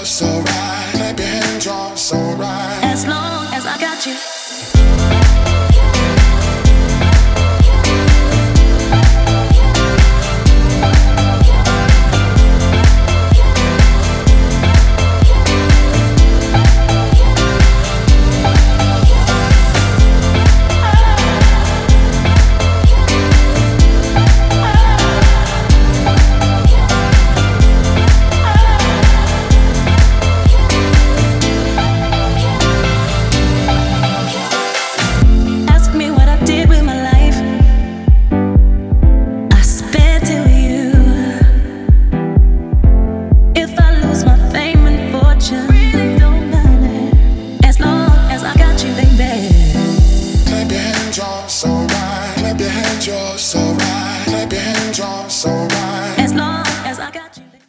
you're so right. Clap your hands, you're so right. As long as I got you. You're so